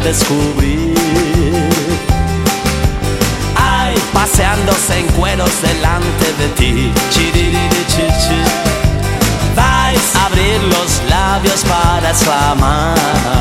descubrir. Ay, paseándose en cueros delante de ti. Vais a abrir los labios para exclamar: